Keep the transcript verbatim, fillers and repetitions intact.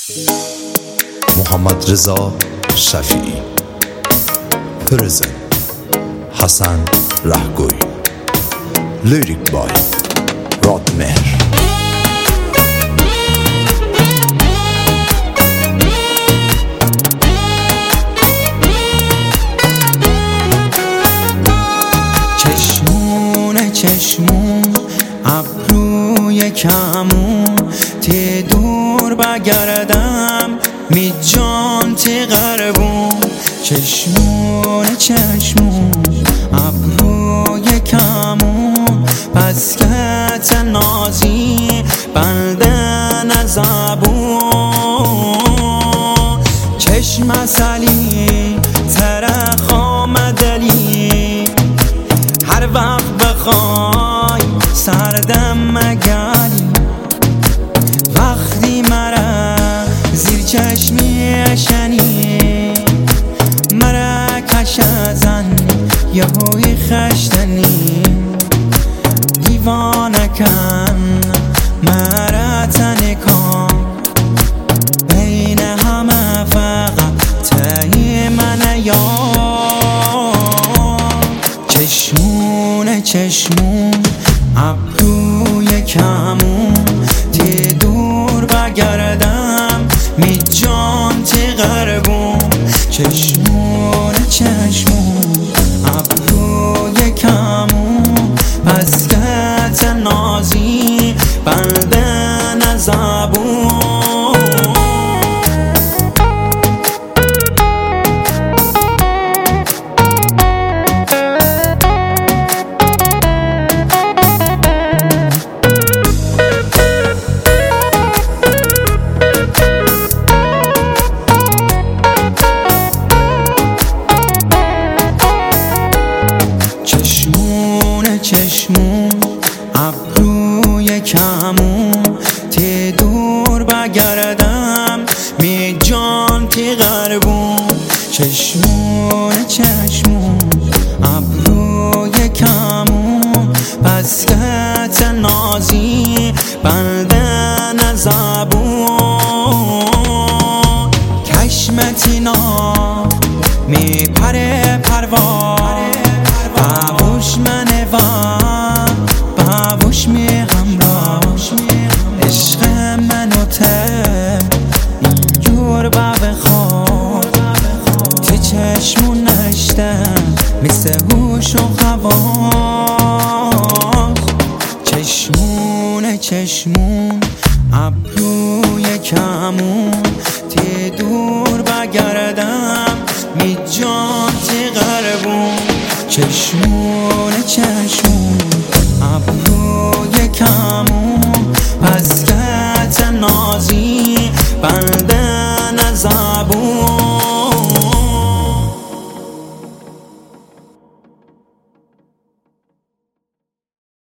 محمد رضا شفیعی. پرزن حسن رهگوی. لیریک بای رادمهر. چشمون چشمون ابروی کمون تی دور بگردم می جان تی غربون. چشمون چشمون ابروی کمون پسکت نازی بلدن زبون. چشم سلی ترخ آمدلی هر وقت بخوای سردم مگلی. وقتی مرا زیر چشمی شنی مرا کشزن یه هوی خشتنی. دیوانه کن مرا تنکن بین همه فقط تایی من یار. چشمون چشمون ابروی کمون تی دور بگردم می جان تی غربون. چشمون چشمون ابروی کمون پسکت نازی بلدن زبون. چشمون ابروی کمون تی دور بگردم می جان تی غربون. چشمون چشمون ابروی کمون پسکت نازی بلدن زبون. کشمتینا می پره پروار بابوش منه و بابوش می همراه. عشق منو ته اینجور بخواد تی چشمون نشتم مثل هوش و حواس. چشمون چشمون ابروی کمون تی دور بگردم می جان تی غربون. چشمون